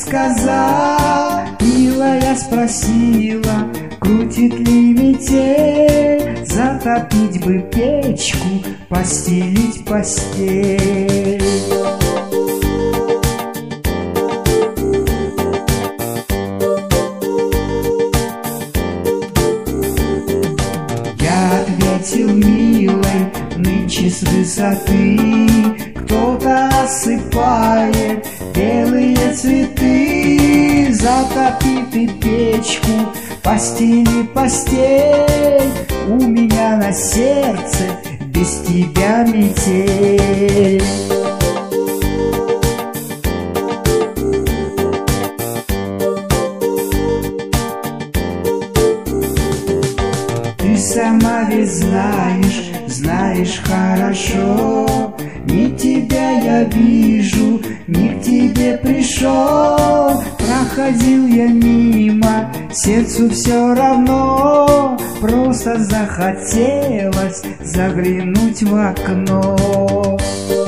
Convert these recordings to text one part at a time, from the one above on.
сказал, милая спросила, крутит ли метель, затопить бы печку, постелить постель. Я ответил, милой, нынче с высоты кто-то осыпает белые цветы. Затопи ты печку, постели постель, у меня на сердце без тебя метель. Ты сама ведь знаешь хорошо, не тебя я вижу, не к тебе пришел. Проходил я мимо, сердцу все равно, просто захотелось заглянуть в окно.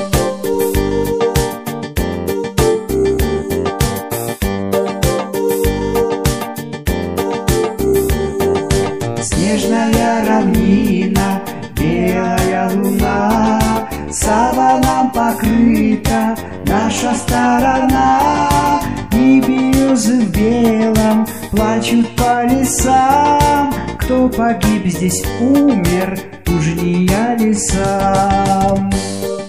Снежная равнина, белая луна, саваном покрыта наша сторона. И березы в белом плачут по лесам, кто погиб здесь умер, уж не я ли сам.